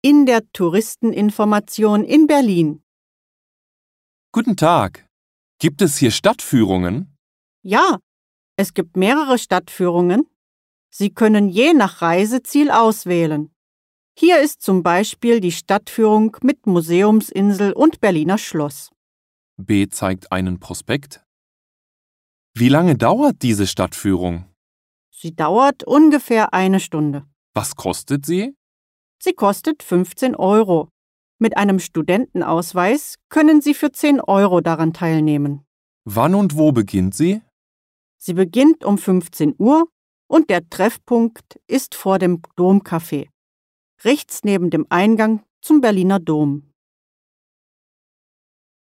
in der Touristeninformation in Berlin. Guten Tag. Gibt es hier Stadtführungen? Ja, es gibt mehrere Stadtführungen. Sie können je nach Reiseziel auswählen. Hier ist zum Beispiel die Stadtführung mit Museumsinsel und Berliner Schloss. B zeigt einen Prospekt. Wie lange dauert diese Stadtführung? Sie dauert ungefähr 1 Stunde. Was kostet sie? Sie kostet 15 Euro. Mit einem Studentenausweis können Sie für 10 Euro daran teilnehmen. Wann und wo beginnt sie? Sie beginnt um 15 Uhr und der Treffpunkt ist vor dem Domcafé, rechts neben dem Eingang zum Berliner Dom.